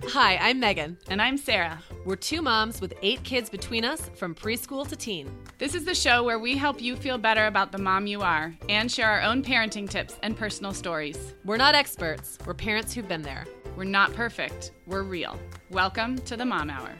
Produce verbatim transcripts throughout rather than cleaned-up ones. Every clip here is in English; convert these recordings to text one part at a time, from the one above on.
Hi, I'm Megan. And I'm Sarah. We're two moms with eight kids between us from preschool to teen. This is the show where we help you feel better about the mom you are and share our own parenting tips and personal stories. We're not experts. We're parents who've been there. We're not perfect. We're real. Welcome to the Mom Hour.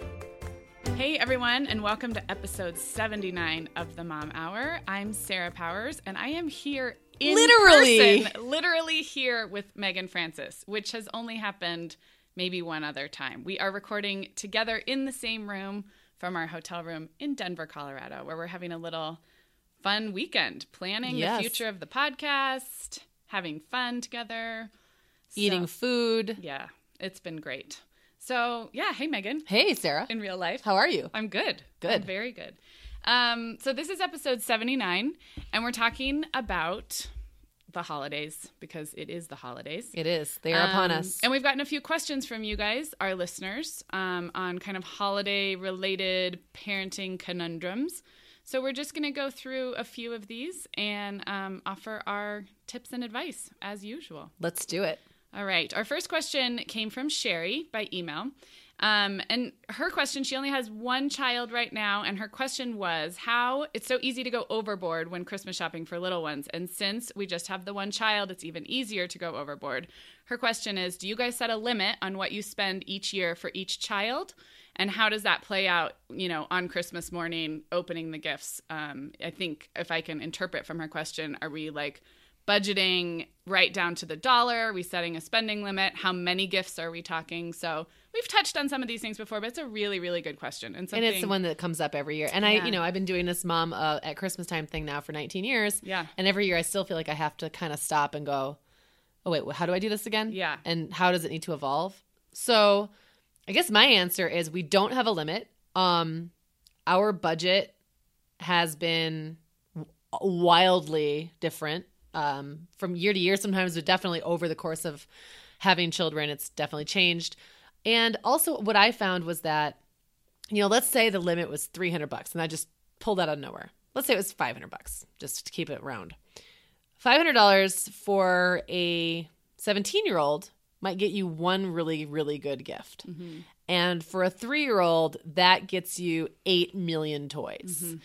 Hey everyone, and welcome to episode seventy-nine of the Mom Hour. I'm Sarah Powers, and I am here in literally. person, literally here with Megan Francis, which has only happened maybe one other time. We are recording together in the same room from our hotel room in Denver, Colorado, where we're having a little fun weekend, planning Yes. the future of the podcast, having fun together. Eating So, food. yeah, it's been great. So, yeah, hey, Megan. Hey, Sarah. In real life. How are you? I'm good. Good. I'm very good. Um, so this is episode seventy-nine, and we're talking about the holidays because it is the holidays. It is. They are upon Um, us. And we've gotten a few questions from you guys, our listeners, um, on kind of holiday-related parenting conundrums. So we're just going to go through a few of these and um, offer our tips and advice as usual. Let's do it. All right. Our first question came from Sherry by email. Um, and her question, she only has one child right now, and her question was how it's so easy to go overboard when Christmas shopping for little ones. And since we just have the one child, it's even easier to go overboard. Her question is, do you guys set a limit on what you spend each year for each child? And how does that play out, you know, on Christmas morning, opening the gifts? Um, I think if I can interpret from her question, are we like budgeting right down to the dollar? Are we setting a spending limit? How many gifts are we talking? So we've touched on some of these things before, but it's a really, really good question. And, And it's the one that comes up every year. And I, Yeah. you know, I've been doing this mom uh, at Christmas time thing now for nineteen years. Yeah. And every year I still feel like I have to kind of stop and go, oh, wait, how do I do this again? Yeah. And how does it need to evolve? So I guess my answer is we don't have a limit. Um, our budget has been wildly different um, from year to year. Sometimes, but definitely over the course of having children, it's definitely changed. And also what I found was that, you know, let's say the limit was three hundred bucks and I just pulled that out of nowhere. Let's say it was five hundred bucks just to keep it round. five hundred dollars for a seventeen-year-old might get you one really, really good gift. Mm-hmm. And for a three-year-old, that gets you eight million toys. Mm-hmm.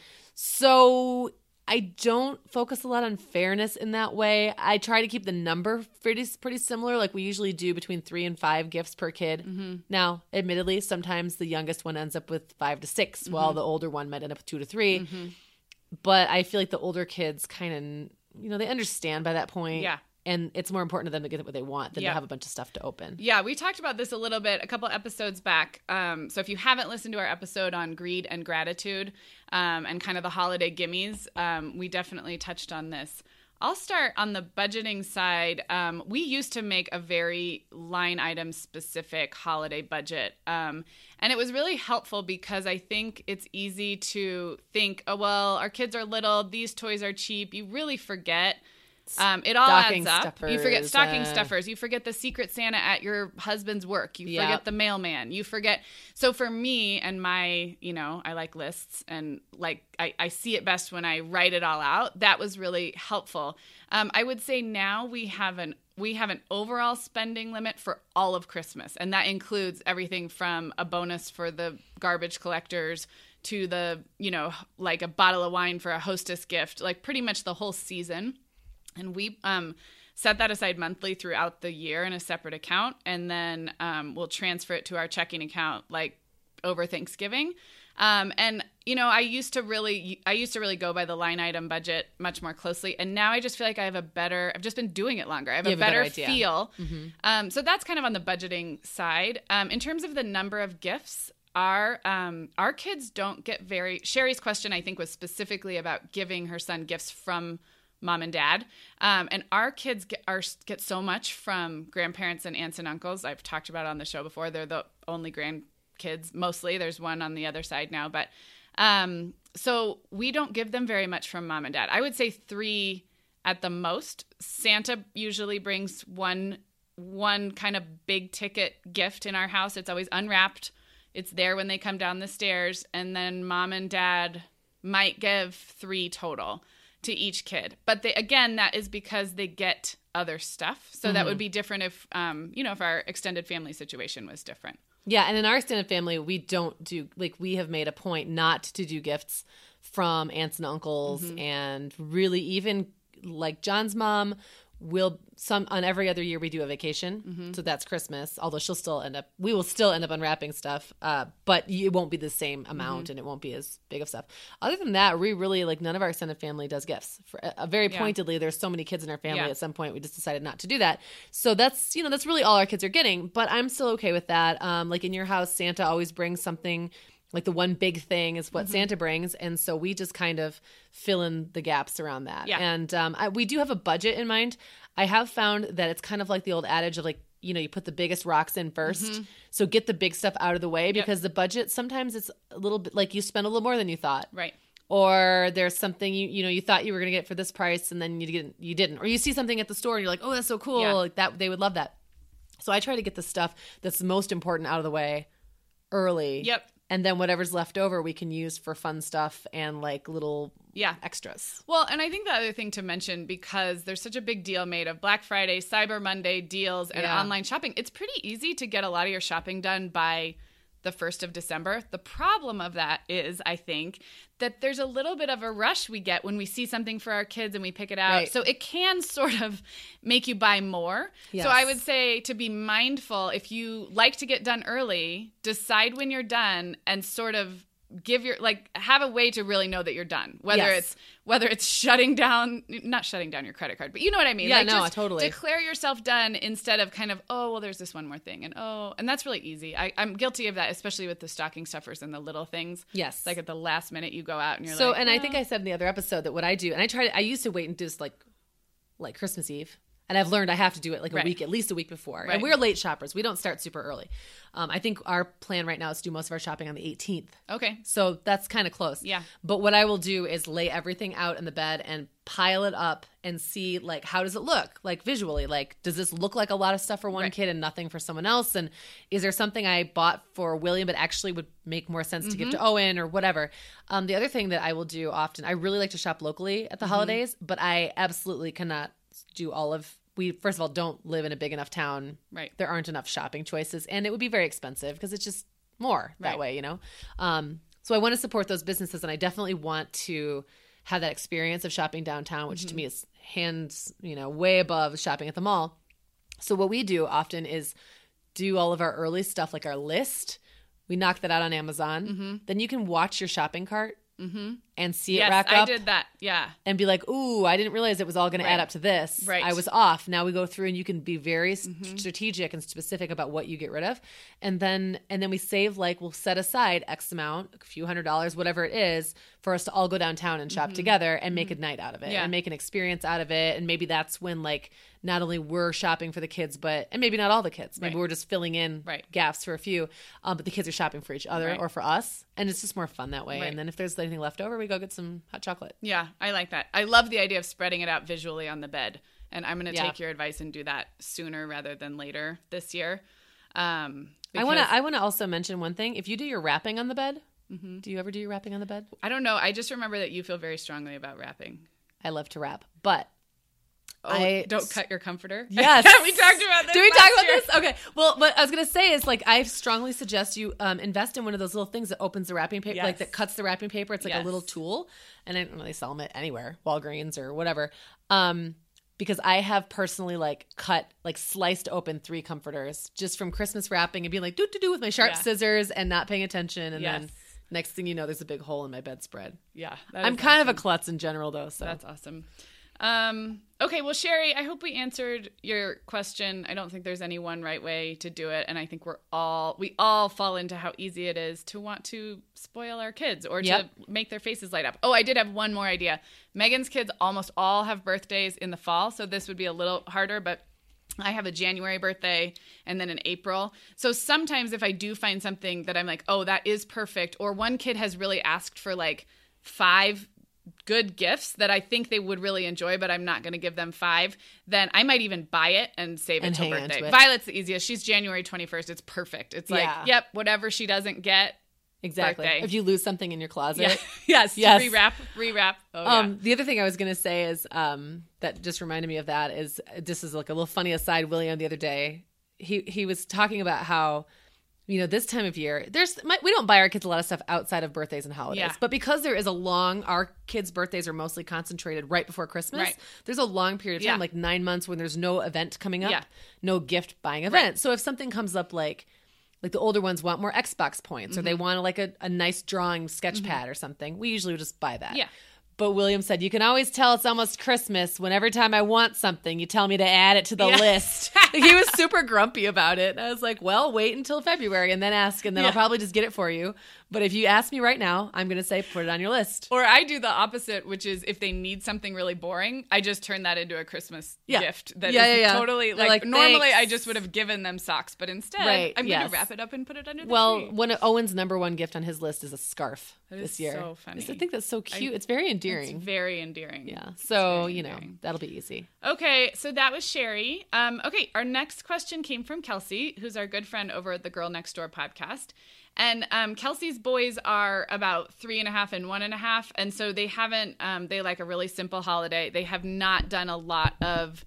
So I don't focus a lot on fairness in that way. I try to keep the number pretty pretty similar. Like we usually do between three and five gifts per kid. Mm-hmm. Now, admittedly, sometimes the youngest one ends up with five to six, mm-hmm. while the older one might end up with two to three. Mm-hmm. But I feel like the older kids kind of, you know, they understand by that point. Yeah. And it's more important to them to get what they want than Yeah. to have a bunch of stuff to open. Yeah, we talked about this a little bit a couple episodes back. Um, so if you haven't listened to our episode on greed and gratitude um, and kind of the holiday gimmies, um, we definitely touched on this. I'll start on the budgeting side. Um, we used to make a very line item specific holiday budget. Um, and it was really helpful because I think it's easy to think, oh, well, our kids are little. These toys are cheap. You really forget. Um, it all Stocking adds up. stuffers, You forget stocking uh, stuffers. You forget the Secret Santa at your husband's work. You Yep. forget the mailman. You forget. So for me and my, you know, I like lists and like I, I see it best when I write it all out. That was really helpful. Um, I would say now we have an we have an overall spending limit for all of Christmas, and that includes everything from a bonus for the garbage collectors to the, you know, like a bottle of wine for a hostess gift, like pretty much the whole season. And we um, set that aside monthly throughout the year in a separate account, and then um, we'll transfer it to our checking account like over Thanksgiving. Um, and you know, I used to really, I used to really go by the line item budget much more closely, and now I just feel like I have a better. I've just been doing it longer. I have, You a, have a better better idea. feel. Mm-hmm. Um, so that's kind of on the budgeting side. Um, in terms of the number of gifts. Our um, our kids don't get very. Sherry's question, I think, was specifically about giving her son gifts from mom and dad. Um, and our kids get, are, get so much from grandparents and aunts and uncles. I've talked about it on the show before. They're the only grandkids, mostly. There's one on the other side now. But um, so we don't give them very much from mom and dad. I would say three at the most. Santa usually brings one one kind of big ticket gift in our house. It's always unwrapped. It's there when they come down the stairs. And then mom and dad might give three total. to each kid. But they, again, that is because they get other stuff. So mm-hmm. that would be different if, um, you know, if our extended family situation was different. Yeah. And in our extended family, we don't do, like, we have made a point not to do gifts from aunts and uncles mm-hmm. and really even like John's mom will some on every other year we do a vacation. Mm-hmm. So that's Christmas, although she'll still end up, we will still end up unwrapping stuff. Uh, but it won't be the same amount mm-hmm. and it won't be as big of stuff. Other than that, we really like none of our extended family does gifts. For, uh, very yeah. pointedly, there's so many kids in our family yeah. at some point we just decided not to do that. So that's, you know, that's really all our kids are getting, but I'm still okay with that. Um, like in your house, Santa always brings something. Like the one big thing is what mm-hmm. Santa brings. And so we just kind of fill in the gaps around that. Yeah. And um, I, we do have a budget in mind. I have found that it's kind of like the old adage of like, you know, you put the biggest rocks in first. Mm-hmm. So get the big stuff out of the way because yep. the budget, sometimes it's a little bit like you spend a little more than you thought. Right. Or there's something you you know you thought you were going to get for this price and then you didn't, you didn't. Or you see something at the store and you're like, oh, that's so cool. Yeah. Like that, they would love that. So I try to get the stuff that's most important out of the way early. Yep. And then whatever's left over, we can use for fun stuff and like little yeah. extras. Well, and I think the other thing to mention, because there's such a big deal made of Black Friday, Cyber Monday deals, and yeah. online shopping, it's pretty easy to get a lot of your shopping done by the first of December. The problem of that is, I think, that there's a little bit of a rush we get when we see something for our kids and we pick it out. Right. So it can sort of make you buy more. Yes. So I would say to be mindful, if you like to get done early, decide when you're done and sort of give your, like, have a way to really know that you're done. Whether yes. it's whether it's shutting down, not shutting down your credit card, but you know what I mean. Yeah, like, no, just totally. Declare yourself done instead of kind of, oh, well, there's this one more thing. And oh, and that's really easy. I, I'm guilty of that, especially with the stocking stuffers and the little things. Yes. Like at the last minute you go out and you're so, like, and oh. I think I said in the other episode that what I do, and I try to, I used to wait and do this like, like Christmas Eve. And I've learned I have to do it like a right. week, at least a week before. Right. And we're late shoppers. We don't start super early. Um, I think our plan right now is to do most of our shopping on the eighteenth. Okay. So that's kind of close. Yeah. But what I will do is lay everything out in the bed and pile it up and see, like, how does it look? Like, visually. Like, does this look like a lot of stuff for one right. kid and nothing for someone else? And is there something I bought for William but actually would make more sense mm-hmm. to give to Owen or whatever? Um, the other thing that I will do often, I really like to shop locally at the mm-hmm. holidays, but I absolutely cannot do all of We, first of all, don't live in a big enough town. Right. There aren't enough shopping choices. And it would be very expensive because it's just more that right. way, you know? Um, so I want to support those businesses. And I definitely want to have that experience of shopping downtown, which mm-hmm. to me is hands, you know, way above shopping at the mall. So what we do often is do all of our early stuff, like our list. We knock that out on Amazon. Mm-hmm. Then you can watch your shopping cart. Mm-hmm. And see yes, it rack up. I did that. Yeah. And be like, ooh, I didn't realize it was all going right. to add up to this. Right. I was off. Now we go through and you can be very mm-hmm. strategic and specific about what you get rid of. And then and then we save, like, we'll set aside X amount, a few hundred dollars, whatever it is, for us to all go downtown and shop mm-hmm. together and make mm-hmm. a night out of it. Yeah. And make an experience out of it. And maybe that's when, like, not only we're shopping for the kids, but, and maybe not all the kids. Maybe right. we're just filling in right. gaps for a few. Um, but the kids are shopping for each other right. or for us. And it's just more fun that way. Right. And then if there's anything left over, we go get some hot chocolate. Yeah, I like that. I love the idea of spreading it out visually on the bed. And I'm going to yeah. take your advice and do that sooner rather than later this year. Um, I want to I want to also mention one thing. If you do your wrapping on the bed, mm-hmm. do you ever do your wrapping on the bed? I don't know. I just remember that you feel very strongly about wrapping. I love to wrap, but oh, I don't cut your comforter. Yes, we talked about this. Did we talk about year. this? Okay. Well, what I was gonna say is, like, I strongly suggest you um, invest in one of those little things that opens the wrapping paper, yes. like that cuts the wrapping paper. It's like yes. a little tool, and I don't really sell them it anywhere, Walgreens or whatever. Um, because I have personally, like, cut, like, sliced open three comforters just from Christmas wrapping and being like, do do do with my sharp yeah. scissors and not paying attention, and yes. then next thing you know, there's a big hole in my bedspread. Yeah, I'm kind awesome. of a klutz in general, though. So that's awesome. Um, okay, well, Sherry, I hope we answered your question. I don't think there's any one right way to do it, and I think we're all we all fall into how easy it is to want to spoil our kids or yep. to make their faces light up. Oh, I did have one more idea. Megan's kids almost all have birthdays in the fall, so this would be a little harder, but I have a January birthday and then an April. So sometimes if I do find something that I'm like, oh, that is perfect, or one kid has really asked for like five good gifts that I think they would really enjoy, but I'm not going to give them five, then I might even buy it and save it and till birthday. It. Violet's the easiest. She's January twenty-first. It's perfect. It's like, yeah. yep, whatever she doesn't get, Exactly. birthday. If you lose something in your closet. Yeah. yes. Yes. Rewrap. Rewrap. Oh, um, yeah. The other thing I was going to say is um, that just reminded me of that is this is like a little funny aside. William the other day, he he was talking about how, you know, this time of year, there's we don't buy our kids a lot of stuff outside of birthdays and holidays. Yeah. But because there is a long, our kids' birthdays are mostly concentrated right before Christmas. Right. There's a long period of time, Yeah. like nine months when there's no event coming up, Yeah. no gift buying event. Right. So if something comes up like, like the older ones want more Xbox points or Mm-hmm. they want like a, a nice drawing sketch pad or something, we usually would just buy that. Yeah. But William said, you can always tell it's almost Christmas when every time I want something, you tell me to add it to the Yeah. list. He was super grumpy about it. I was like, well, wait until February and then ask, and then Yeah. I'll probably just get it for you. But if you ask me right now, I'm going to say, put it on your list. Or I do the opposite, which is if they need something really boring, I just turn that into a Christmas Yeah. gift. That Yeah, is yeah, yeah. totally They're like, like, normally "Thanks." I just would have given them socks, but instead Right, I'm yes. going to wrap it up and put it under the Well, tree. one of Owen's number one gift on his list is a scarf That is this year. so funny. I think that's so cute. it's very endearing. It's very endearing. yeah. So, very you know, endearing. that'll be easy. Okay, so that was Sherry. Um, okay, our next question came from Kelsey, who's our good friend over at the Girl Next Door podcast. And um, Kelsey's boys are about three and a half and one and a half. And so they haven't, um, they like a really simple holiday. They have not done a lot of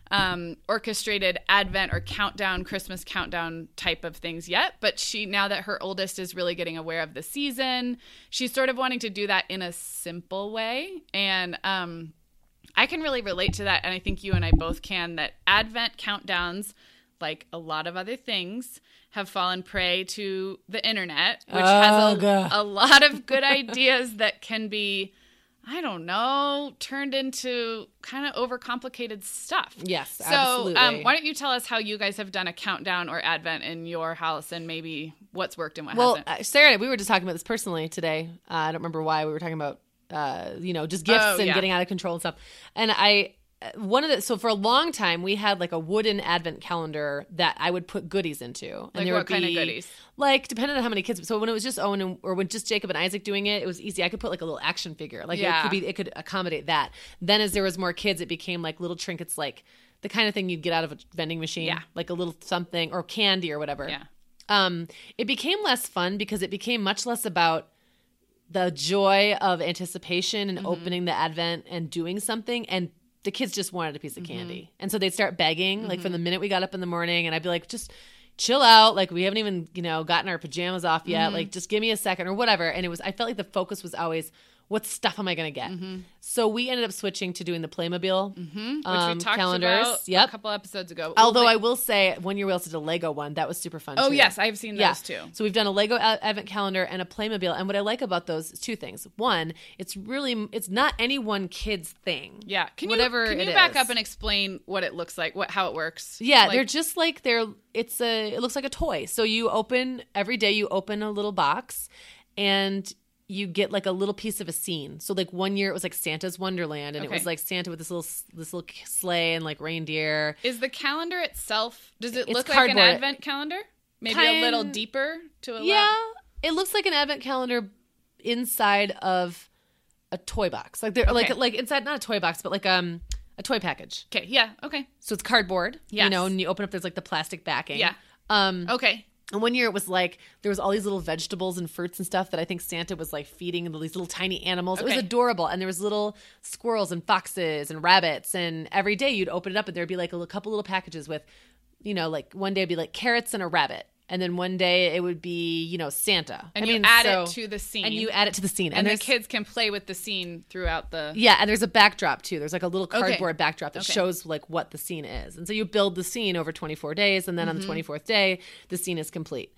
um, orchestrated Advent or countdown, Christmas countdown type of things yet. But she, now that her oldest is really getting aware of the season, she's sort of wanting to do that in a simple way. And um, I can really relate to that. And I think you and I both can, that Advent countdowns, like a lot of other things, have fallen prey to the internet, which has Ugh. a, a lot of good ideas that can be, I don't know, turned into kind of overcomplicated stuff. Yes, so, absolutely. um, why don't you tell us how you guys have done a countdown or Advent in your house and maybe what's worked and what Well, hasn't? uh, Sarah and I, we were just talking about this personally today. Uh, I don't remember why we were talking about, uh, you know, just gifts Oh, and yeah. getting out of control and stuff. And I, uh, one of the, so for a long time we had like a wooden advent calendar that I would put goodies into. And Like there what would kind of be, goodies? Like, depending on how many kids. So when it was just Owen and, or when just Jacob and Isaac doing it, it was easy. I could put like a little action figure. Like Yeah. it could be, it could accommodate that. Then as there was more kids, it became like little trinkets, like the kind of thing you'd get out of a vending machine. Yeah. Like a little something or candy or whatever. Yeah. Um, it became less fun because it became much less about the joy of anticipation and Mm-hmm. opening the advent and doing something, and the kids just wanted a piece of candy. And so they'd start begging, like from the minute we got up in the morning, and I'd be like, just chill out, like we haven't even, you know, gotten our pajamas off yet, like just give me a second or whatever. And it was, I felt like the focus was always, what stuff am I going to get? So we ended up switching to doing the Playmobil Mm-hmm. Which um, we talked calendars. about Yep. a couple episodes ago. Although Well, I will say, one year we also did a Lego one. That was super fun Oh, too. yes, I've seen Yeah. those too. So we've done a Lego a- advent calendar and a Playmobil. And what I like about those is two things. One, it's really, it's not any one kid's thing. Yeah. Can Whatever you, can you it back is. up and explain what it looks like, what how it works? Yeah, Like- they're just like they're. It's a. It looks like a toy. So you open every day. You open a little box, and you get like a little piece of a scene. So like one year it was like Santa's Wonderland, and it Okay. was like Santa with this little this little sleigh and like reindeer. Is the calendar itself, does it It's look like an cardboard. advent calendar? Maybe a little Kind- deeper to allow? Yeah, it looks like an advent calendar inside of a toy box. Like they're like Okay. like inside not a toy box, but like um a toy package. Okay. Yeah. Okay. So it's cardboard. You Yes. know, and you open up, there's like the plastic backing. Yeah. Um. Okay. And one year it was like there was all these little vegetables and fruits and stuff that I think Santa was like feeding these little tiny animals. It was Okay. adorable, and there was little squirrels and foxes and rabbits. And every day you'd open it up, and there'd be like a little, couple little packages with, you know, like one day it'd be like carrots and a rabbit, and then one day it would be, you know, Santa. And I you mean, add so- it to the scene. and you add it to the scene, and the there's- kids can play with the scene throughout the. yeah, and there's a backdrop too. There's like a little Okay. cardboard backdrop that Okay. shows like what the scene is. And so you build the scene over twenty-four days, and then on Mm-hmm. the twenty-fourth day, the scene is complete.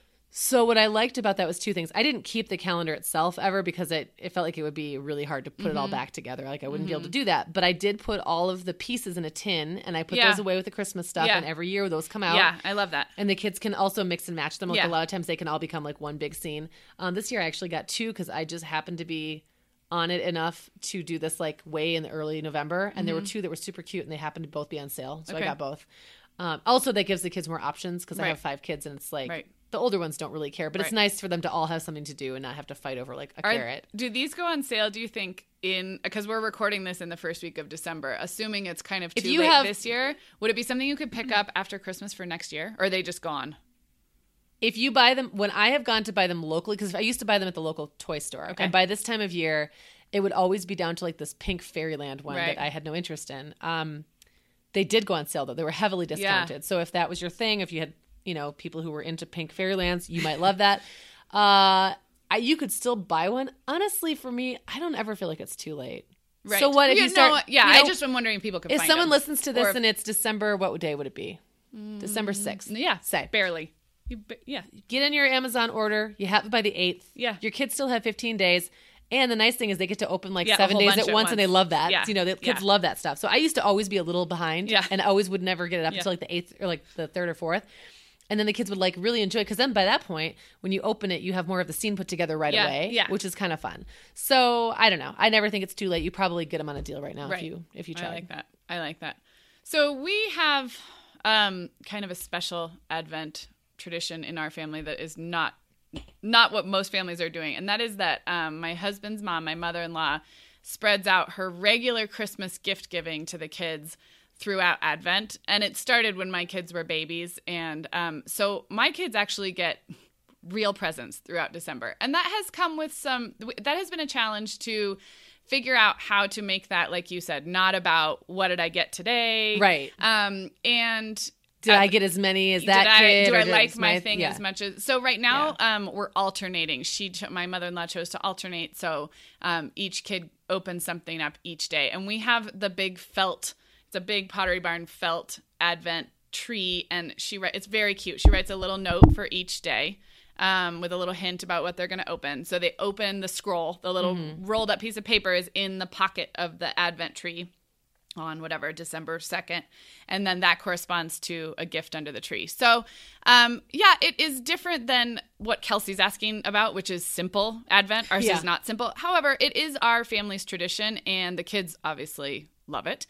So what I liked about that was two things. I didn't keep the calendar itself ever because it, it felt like it would be really hard to put it all Mm-hmm. back together. Like I wouldn't be able to do that. But I did put all of the pieces in a tin, and I put Yeah. those away with the Christmas stuff. Yeah. And every year those come out. Yeah, I love that. And the kids can also mix and match them. Like Yeah. a lot of times they can all become like one big scene. Um, this year I actually got two because I just happened to be on it enough to do this like way in the early November. And there were two that were super cute, and they happened to both be on sale. So Mm-hmm. Okay. I got both. Um, also, that gives the kids more options because I Right. have five kids, and it's like Right. the older ones don't really care. But it's Right. nice for them to all have something to do and not have to fight over like a Are- carrot. do these go on sale, do you think, in because we're recording this in the first week of December, assuming it's kind of If too you late have- this year, would it be something you could pick up after Christmas for next year, or are they just gone? If you buy them, when I have gone to buy them locally, because I used to buy them at the local toy store. Okay. And by this time of year, it would always be down to like this pink Fairyland one Right. that I had no interest in. Um, they did go on sale though. They were heavily discounted. Yeah. So if that was your thing, if you had, you know, people who were into pink Fairylands, you might love that. Uh, I, you could still buy one. Honestly, for me, I don't ever feel like it's too late. Right. So what if Yeah, you start? no, yeah, you know, I just am wondering if people can if find someone them. listens to this Or if- and it's December, what day would it be? December sixth. Yeah, Say. barely. You, ba- yeah. Get in your Amazon order. You have it by the eighth. Yeah. Your kids still have fifteen days. And the nice thing is they get to open like Yeah, a seven whole days bunch at at once, and they once. love that. Yeah. You know, the kids Yeah. love that stuff. So I used to always be a little behind Yeah. and I always would never get it up Yeah. until like the eighth or like the third or fourth. And then the kids would like really enjoy it because then by that point, when you open it, you have more of the scene put together right Yeah, away, yeah. which is kind of fun. So I don't know. I never think it's too late. You probably get them on a deal right now Right. if you if you I try. like that. I like that. So we have um, kind of a special Advent tradition in our family that is not not what most families are doing, and that is that um, my husband's mom, my mother-in-law, spreads out her regular Christmas gift giving to the kids throughout Advent. And it started when my kids were babies, and um, so my kids actually get real presents throughout December, and that has come with some that has been a challenge to figure out how to make that, like you said, not about what did I get today, Right. um and Did I get as many as that did I, kid? do or I did like it's my thing yeah. as much as so right now um we're alternating. She ch- my mother-in-law chose to alternate, so um each kid opens something up each day, and we have the big felt it's a big Pottery Barn felt Advent tree, and she writes it's very cute. She writes a little note for each day um with a little hint about what they're going to open. So they open the scroll, the little Mm-hmm. rolled up piece of paper is in the pocket of the Advent tree on whatever December second, and then that corresponds to a gift under the tree. So um yeah, it is different than what Kelsey's asking about, which is simple Advent. Ours Yeah. is not simple. However, it is our family's tradition, and the kids obviously love it.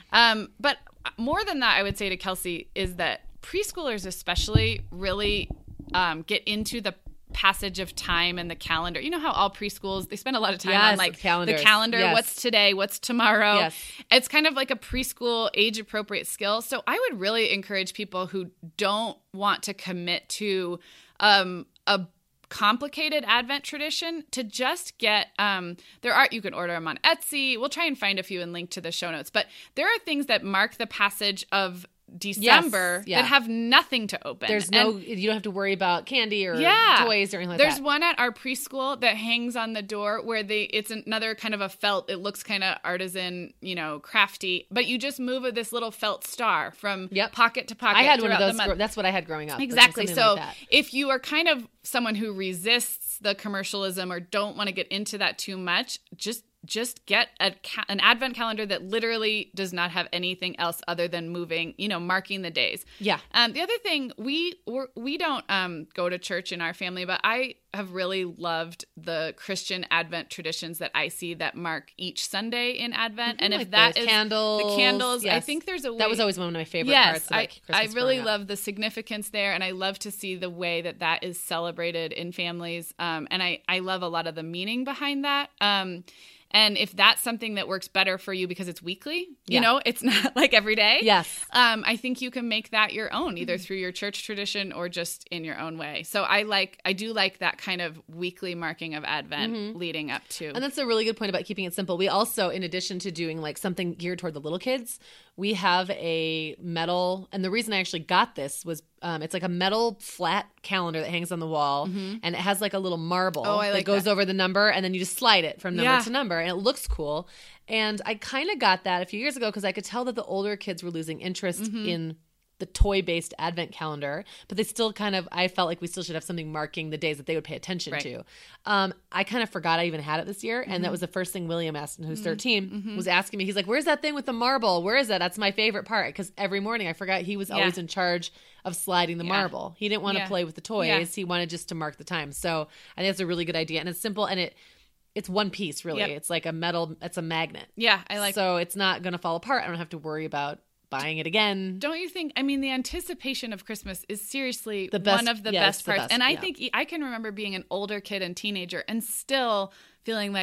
Um but more than that, I would say to Kelsey is that preschoolers especially really um get into the passage of time and the calendar. You know how all preschools, they spend a lot of time Yes, on like with calendars. the calendar, Yes. what's today, what's tomorrow. Yes. It's kind of like a preschool age appropriate skill. So I would really encourage people who don't want to commit to um, a complicated Advent tradition to just get um there are you can order them on Etsy. We'll try and find a few and link to the show notes. But there are things that mark the passage of December yeah. that have nothing to open. There's no, you don't have to worry about candy or Yeah. toys or anything like There's that. one at our preschool that hangs on the door where they it's another kind of a felt. It looks kind of artisan, you know, crafty, but you just move it this little felt star from Yep. pocket to pocket. I had one of throughout those. the month. gro- That's what I had growing up. Exactly. Something So like that. if you are kind of someone who resists the commercialism or don't want to get into that too much, just just get a ca- an advent calendar that literally does not have anything else other than moving, you know, marking the days. Yeah. Um, the other thing, we we're, we don't um, go to church in our family, but I have really loved the Christian Advent traditions that I see that mark each Sunday in Advent. And if like that those is candles, the candles, I yes. think there's a way. That was always one of my favorite Yes, parts of I, like, I Christmas really growing up. love the significance there, and I love to see the way that that is celebrated in families. Um, and I, I love a lot of the meaning behind that. Um, and if that's something that works better for you because it's weekly, you Yeah. know, it's not like every day. Yes. Um, I think you can make that your own, either through your church tradition or just in your own way. So I like, I do like that kind of weekly marking of Advent leading up to. And that's a really good point about keeping it simple. We also, in addition to doing like something geared toward the little kids, we have a metal, and the reason I actually got this was um, it's like a metal flat calendar that hangs on the wall, and it has like a little marble Oh, I that like goes that. over the number, and then you just slide it from number Yeah. to number, and it looks cool. And I kind of got that a few years ago because I could tell that the older kids were losing interest Mm-hmm. in the toy-based advent calendar, but they still kind of, I felt like we still should have something marking the days that they would pay attention Right. to. Um, I kind of forgot I even had it this year, and Mm-hmm. that was the first thing William asked, who's thirteen, was asking me. He's like, "Where's that thing with the marble? Where is that?" That's my favorite part, because every morning I forgot he was always Yeah. in charge of sliding the Yeah. marble. He didn't want to Yeah. play with the toys. Yeah. He wanted just to mark the time. So I think that's a really good idea, and it's simple, and it it's one piece, really. Yep. It's like a metal, it's a magnet. yeah, I like So it's not going to fall apart. I don't have to worry about buying it again. Don't you think? I mean, the anticipation of Christmas is seriously The best- one of the yeah, best it's the parts. best, and I yeah. think I can remember being an older kid and teenager and still feeling like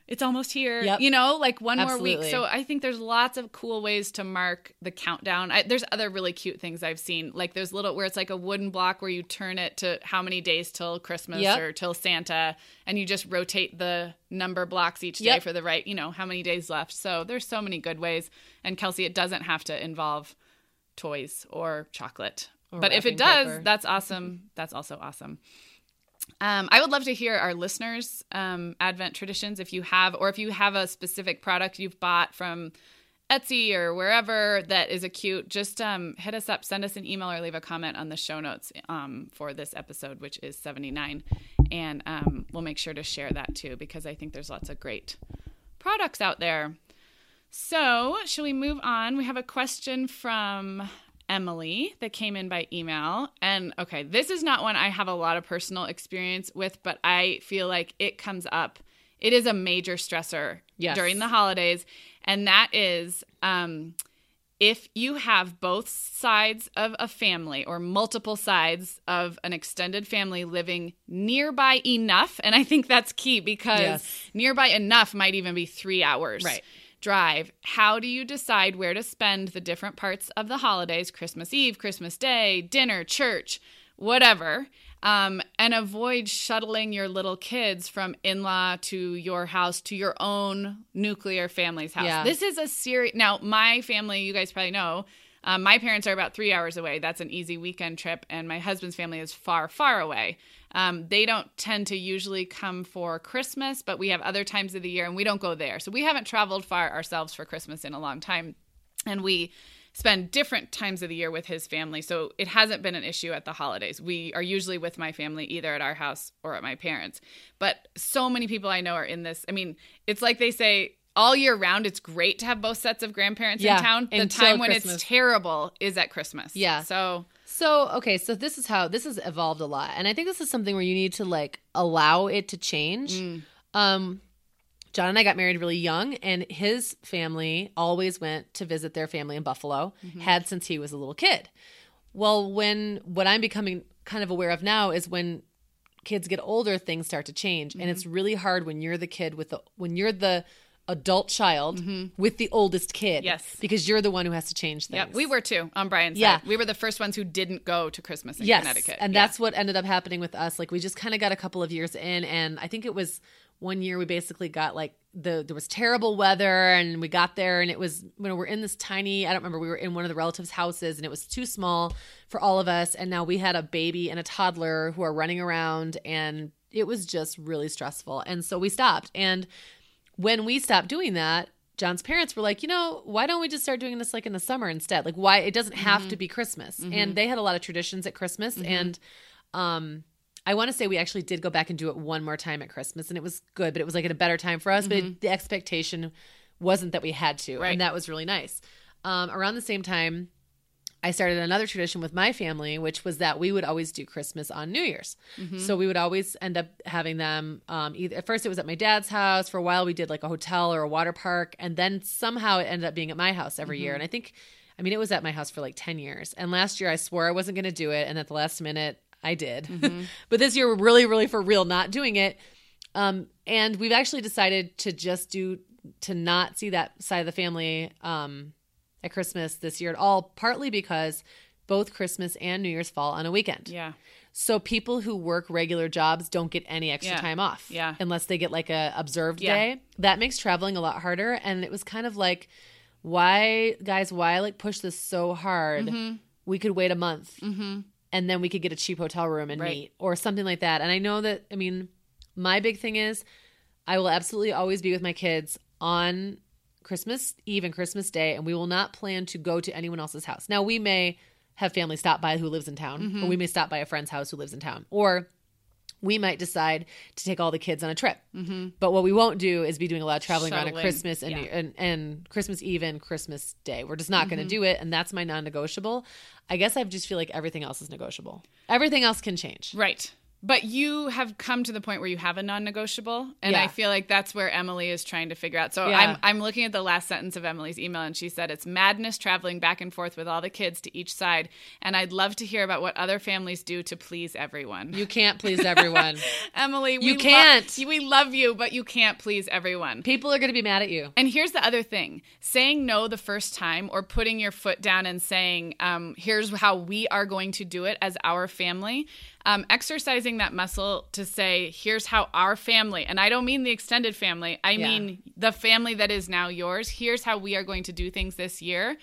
it's almost here, Yep. you know, like one Absolutely. more week. So I think there's lots of cool ways to mark the countdown. I, there's other really cute things I've seen, like those little, where it's like a wooden block where you turn it to how many days till Christmas Yep. or till Santa, and you just rotate the number blocks each day Yep. for the right, you know, how many days left. So there's so many good ways. And Kelsey, it doesn't have to involve toys or chocolate. Or but if wrapping it does, paper. that's awesome. That's also awesome. Um, I would love to hear our listeners' um, Advent traditions if you have, or if you have a specific product you've bought from Etsy or wherever that is a cute, just um, hit us up, send us an email or leave a comment on the show notes um, for this episode, which is seventy-nine. And um, we'll make sure to share that too, because I think there's lots of great products out there. So shall we move on? We have a question from Emily that came in by email. And okay, this is not one I have a lot of personal experience with, but I feel like it comes up. It is a major stressor Yes. during the holidays. And that is um, if you have both sides of a family or multiple sides of an extended family living nearby enough. And I think that's key, because Yes. nearby enough might even be three hours. Right. Drive. How do you decide where to spend the different parts of the holidays, Christmas Eve, Christmas Day, dinner, church, whatever, um, and avoid shuttling your little kids from in-law to your house to your own nuclear family's house? Yeah. This is a serious... Now, my family, you guys probably know, um, my parents are about three hours away. That's an easy weekend trip, and my husband's family is far, far away. Um, they don't tend to usually come for Christmas, but we have other times of the year and we don't go there. So we haven't traveled far ourselves for Christmas in a long time. And we spend different times of the year with his family. So it hasn't been an issue at the holidays. We are usually with my family either at our house or at my parents'. But so many people I know are in this. I mean, it's like they say all year round, it's great to have both sets of grandparents Yeah, in town. The until time when Christmas. it's terrible is at Christmas. Yeah. So... So, okay, so this is how this has evolved a lot. And I think this is something where you need to like allow it to change. Mm. Um, John and I got married really young, and his family always went to visit their family in Buffalo, Mm-hmm. had since he was a little kid. Well, when what I'm becoming kind of aware of now is when kids get older, things start to change. Mm-hmm. And it's really hard when you're the kid with the, when you're the adult child with the oldest kid. Mm-hmm. Yes. Because you're the one who has to change things. Yeah, we were too on Brian's Yeah. side. We were the first ones who didn't go to Christmas in Yes, Connecticut. and Yeah. that's what ended up happening with us. Like we just kind of got a couple of years in, and I think it was one year we basically got like the there was terrible weather, and we got there, and it was when we're in this tiny. I don't remember. We were in one of the relatives' houses, and it was too small for all of us. And now we had a baby and a toddler who are running around, and it was just really stressful. And so we stopped. And when we stopped doing that, John's parents were like, you know, why don't we just start doing this like in the summer instead? Like, why it doesn't have to be Christmas. And they had a lot of traditions at Christmas. And um, I want to say we actually did go back and do it one more time at Christmas, and it was good, but it was like at a better time for us. But it, the expectation wasn't that we had to. Right. And that was really nice. Um, around the same time, I started another tradition with my family, which was that we would always do Christmas on New Year's. So we would always end up having them um, either at first it was at my dad's house. For a while we did like a hotel or a water park. And then somehow it ended up being at my house every year. And I think, I mean, it was at my house for like ten years. And last year I swore I wasn't going to do it. And at the last minute I did. But this year we're really, really for real not doing it. Um, and we've actually decided to just do, to not see that side of the family um at Christmas this year at all, partly because both Christmas and New Year's fall on a weekend. Yeah. So people who work regular jobs don't get any extra Yeah. time off. Yeah. Unless they get like a observed Yeah. day. That makes traveling a lot harder. And it was kind of like, why, guys, why like push this so hard? Mm-hmm. We could wait a month mm-hmm. and then we could get a cheap hotel room and Right. meet or something like that. And I know that, I mean, my big thing is I will absolutely always be with my kids on Christmas Eve and Christmas Day, and we will not plan to go to anyone else's house. Now, we may have family stop by who lives in town, Mm-hmm. or we may stop by a friend's house who lives in town, or we might decide to take all the kids on a trip. Mm-hmm. But what we won't do is be doing a lot of traveling around at Shuttling, Christmas and, yeah. and, and Christmas Eve and Christmas Day. We're just not Mm-hmm. going to do it, and that's my non-negotiable. I guess I just feel like everything else is negotiable. Everything else can change. Right. But you have come to the point where you have a non-negotiable, and Yeah. I feel like that's where Emily is trying to figure out. So Yeah. I'm I'm looking at the last sentence of Emily's email, and she said, it's madness traveling back and forth with all the kids to each side, and I'd love to hear about what other families do to please everyone. You can't please everyone. Emily, we You can't. Lo- we love you, but you can't please everyone. People are going to be mad at you. And here's the other thing. Saying no the first time, or putting your foot down and saying, um, here's how we are going to do it as our family, um, exercising that muscle to say, here's how our family, and I don't mean the extended family, I Yeah. mean the family that is now yours, here's how we are going to do things this year.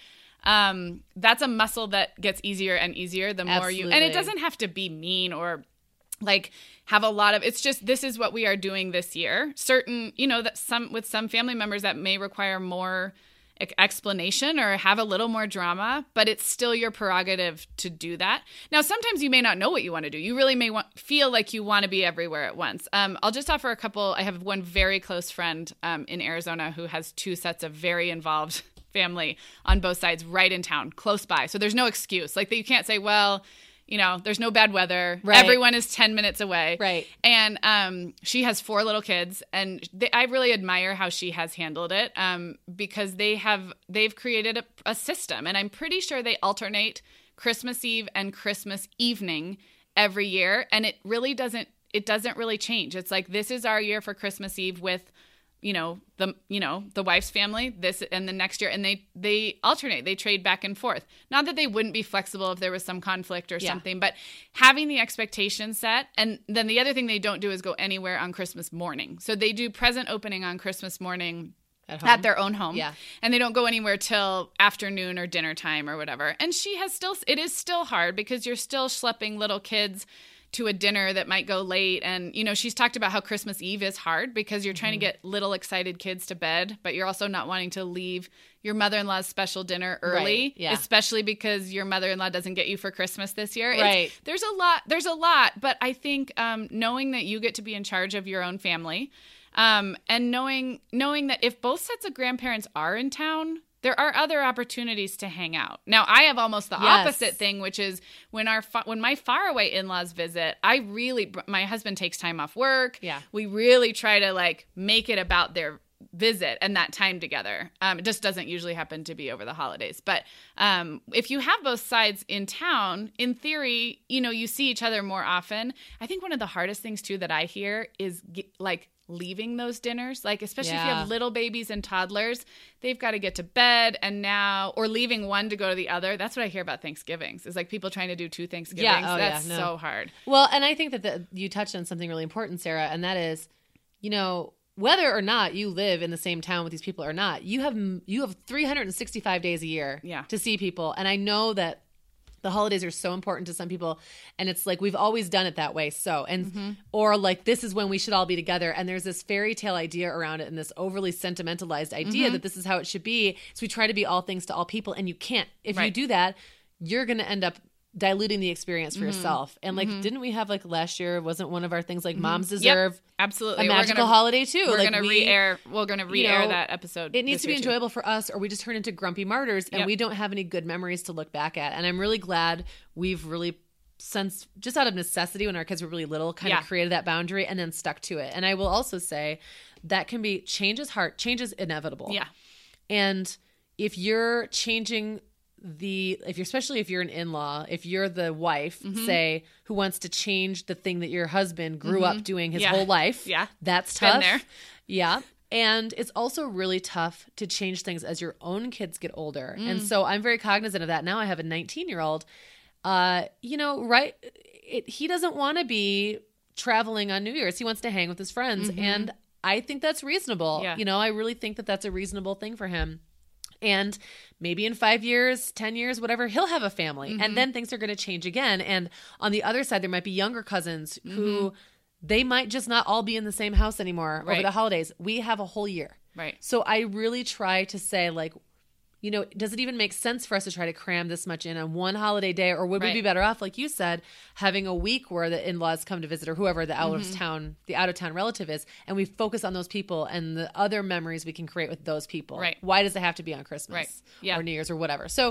Um, that's a muscle that gets easier and easier the more you, and it Absolutely. doesn't have to be mean or like have a lot of, it's just, this is what we are doing this year. Certain, you know, that some, with some family members that may require more e- explanation or have a little more drama, but it's still your prerogative to do that. Now, sometimes you may not know what you want to do. You really may want, feel like you want to be everywhere at once. Um, I'll just offer a couple. I have one very close friend um, in Arizona who has two sets of very involved family on both sides right in town, close by. So there's no excuse. Like, you can't say, well, you know, there's no bad weather. Right. Everyone is ten minutes away. Right. And um, she has four little kids, and they, I really admire how she has handled it um, because they have they've created a, a system, and I'm pretty sure they alternate Christmas Eve and Christmas evening every year, and it really doesn't it doesn't really change. It's like, this is our year for Christmas Eve with, you know, the, you know, the wife's family, this, and the next year, and they, they alternate, they trade back and forth. Not that they wouldn't be flexible if there was some conflict or Yeah. something, but having the expectation set. And then the other thing they don't do is go anywhere on Christmas morning. So they do present opening on Christmas morning At, at their own home. Yeah. And they don't go anywhere till afternoon or dinner time or whatever. And she has still, it is still hard because you're still schlepping little kids to a dinner that might go late. And, you know, she's talked about how Christmas Eve is hard because you're trying Mm-hmm. to get little excited kids to bed, but you're also not wanting to leave your mother-in-law's special dinner early, Right, yeah. especially because your mother-in-law doesn't get you for Christmas this year. It's- Right. There's a lot, there's a lot, but I think um, knowing that you get to be in charge of your own family, um, and knowing, knowing that if both sets of grandparents are in town, there are other opportunities to hang out. Now, I have almost the Yes. opposite thing, which is when our fa- when my faraway in-laws visit, I really my husband takes time off work. Yeah. We really try to like make it about their visit and that time together. Um, it just doesn't usually happen to be over the holidays. But um, if you have both sides in town, in theory, you know, you see each other more often. I think one of the hardest things too that I hear is ge- like leaving those dinners, like especially if you Yeah. have little babies and toddlers, they've got to get to bed, and now, or leaving one to go to the other. That's what I hear about Thanksgivings, is like people trying to do two Thanksgivings. Yeah, oh, That's yeah, no. so hard. Well, and I think that the, you touched on something really important, Sarah, and that is, you know, whether or not you live in the same town with these people or not, you have you have three hundred sixty-five days a year Yeah. to see people. And I know that the holidays are so important to some people, and it's like we've always done it that way. So, and Mm-hmm. or like this is when we should all be together. And there's this fairy tale idea around it, and this overly sentimentalized idea Mm-hmm. that this is how it should be. So we try to be all things to all people, and you can't. If you Right. do that, you're going to end up diluting the experience Mm-hmm. for yourself. And like, didn't we have like last year? Wasn't one of our things like moms Yep, deserve absolutely. a We're magical gonna- holiday too? We're like gonna we- re-air. We're gonna re-air know, that episode. It needs this to be year, too. enjoyable for us, or we just turn into grumpy martyrs, and Yep. we don't have any good memories to look back at. And I'm really glad we've really, since just out of necessity when our kids were really little, kind Yeah. of created that boundary and then stuck to it. And I will also say that can be change is hard. Change is inevitable. Yeah. And if you're changing the, if you're, especially if you're an in-law, if you're the wife, Mm-hmm. say, who wants to change the thing that your husband grew up doing his Yeah. whole life, Yeah. that's Been tough. there. Yeah. And it's also really tough to change things as your own kids get older. Mm. And so I'm very cognizant of that. Now I have a nineteen year old, uh, you know, right. It, he doesn't want to be traveling on New Year's. He wants to hang with his friends. And I think that's reasonable. Mm-hmm. Yeah. You know, I really think that that's a reasonable thing for him. And maybe in five years, ten years, whatever, he'll have a family. Mm-hmm. And then things are going to change again. And on the other side, there might be younger cousins who they might just not all be in the same house anymore over Mm-hmm. Right. the holidays. We have a whole year. Right. So I really try to say, like, you know, does it even make sense for us to try to cram this much in on one holiday day? Or would we Right. be better off, like you said, having a week where the in-laws come to visit, or whoever the out Mm-hmm. of town, the out of town relative is, and we focus on those people and the other memories we can create with those people. Right. Why does it have to be on Christmas Right. Yeah. or New Year's or whatever? So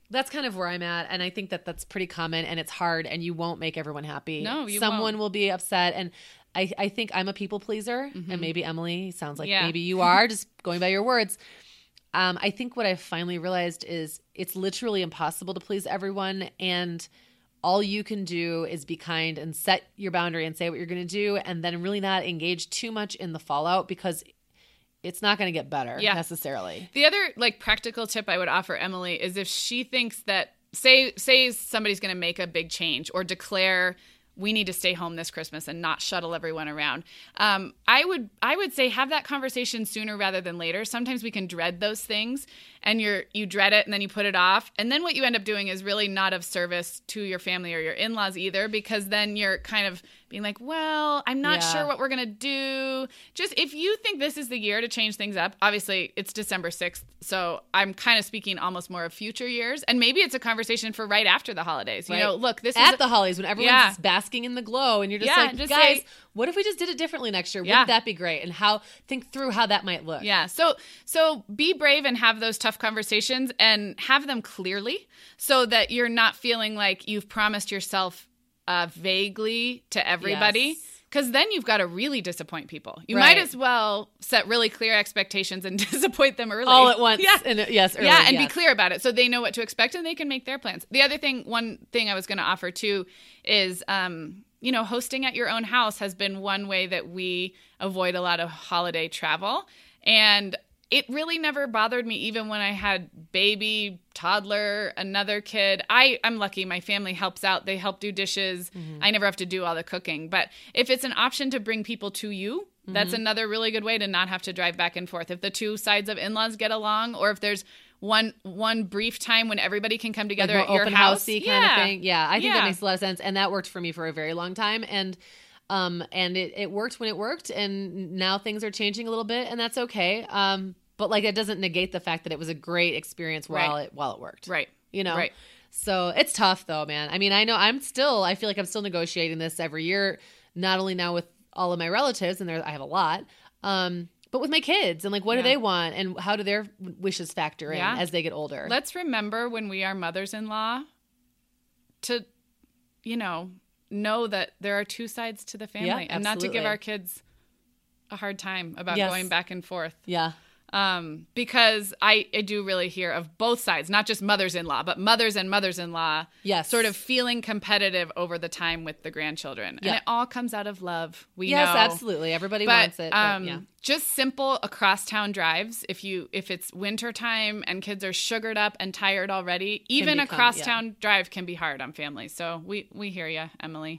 That's kind of where I'm at. And I think that that's pretty common and it's hard and you won't make everyone happy. No, you Someone won't. will be upset. And I, I think I'm a people pleaser. Mm-hmm. And maybe Emily sounds like Yeah. maybe you are, just going by your words. Um, I think what I've finally realized is it's literally impossible to please everyone. And all you can do is be kind and set your boundary and say what you're going to do. And then really not engage too much in the fallout because it's not going to get better Yeah. necessarily. The other like practical tip I would offer Emily is if she thinks that say say somebody's going to make a big change or declare we need to stay home this Christmas and not shuttle everyone around. Um, I would I would say have that conversation sooner rather than later. Sometimes we can dread those things and you're you dread it and then you put it off. And then what you end up doing is really not of service to your family or your in-laws either, because then you're kind of being like, well, I'm not Yeah. sure what we're going to do. Just if you think this is the year to change things up, obviously it's December sixth. So I'm kind of speaking almost more of future years. And maybe it's a conversation for right after the holidays. You Right. know, look, this At is the holidays when everyone's Yeah. basking in the glow and you're just Yeah, like, just guys, say- what if we just did it differently next year? Yeah. Wouldn't that be great? And how think through how that might look. Yeah. So so be brave and have those tough conversations and have them clearly so that you're not feeling like you've promised yourself uh, vaguely to everybody. Yes. Because then you've got to really disappoint people. You Right. might as well set really clear expectations and disappoint them early. All at once. Yeah. And, uh, yes. Early, yeah, and be yes. clear about it so they know what to expect and they can make their plans. The other thing, one thing I was going to offer too is, um, you know, hosting at your own house has been one way that we avoid a lot of holiday travel. And it really never bothered me, even when I had baby, toddler, another kid. I, I'm lucky. My family helps out. They help do dishes. Mm-hmm. I never have to do all the cooking. But if it's an option to bring people to you, that's Mm-hmm. another really good way to not have to drive back and forth. If the two sides of in-laws get along, or if there's one one brief time when everybody can come together Like at more your open house. housey kind Yeah. of thing. Yeah, I think Yeah. that makes a lot of sense, and that worked for me for a very long time. And um, and it, it worked when it worked, and now things are changing a little bit, and that's okay. Um, but like it doesn't negate the fact that it was a great experience while Right. it while it worked. Right. You know. Right. So it's tough though, man. I mean, I know I'm still. I feel like I'm still negotiating this every year. Not only now with all of my relatives, and there I have a lot. Um, but with my kids and like, what Yeah. do they want and how do their wishes factor in Yeah. as they get older? Let's remember when we are mothers-in-law to, you know, know that there are two sides to the family Yeah, and not to give absolutely. our kids a hard time about Yes. going back and forth. yeah. Um, because I, I do really hear of both sides, not just mothers-in-law, but mothers and mothers-in-law Yes. sort of feeling competitive over the time with the grandchildren. Yeah. And it all comes out of love. We Yes, know. absolutely. Everybody But, wants it. But um, yeah. just simple across town drives. If you if it's winter time and kids are sugared up and tired already, even a become- cross yeah. town drive can be hard on families. So we we hear you, Emily.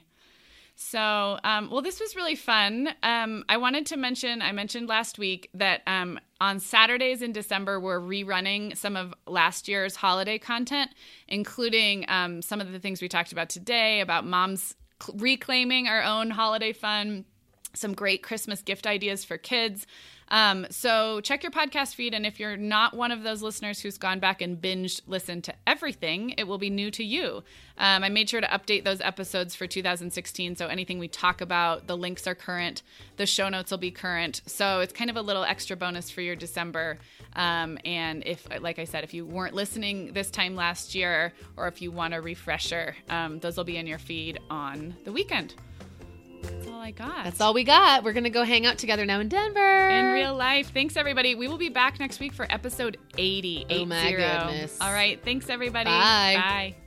So, um, well, this was really fun. Um, I wanted to mention, I mentioned last week that um, on Saturdays in December, we're rerunning some of last year's holiday content, including um, some of the things we talked about today about moms cl- reclaiming our own holiday fun, some great Christmas gift ideas for kids. Um, so check your podcast feed. And if you're not one of those listeners who's gone back and binged listened to everything, it will be new to you. Um, I made sure to update those episodes for two thousand sixteen. So anything we talk about, the links are current. The show notes will be current. So it's kind of a little extra bonus for your December. Um, and if, like I said, if you weren't listening this time last year, or if you want a refresher, um, those will be in your feed on the weekend. That's all I got. That's all we got. We're going to go hang out together now in Denver. In real life. Thanks, everybody. We will be back next week for episode eighty. Oh, my eight zero. goodness. All right. Thanks, everybody. Bye. Bye.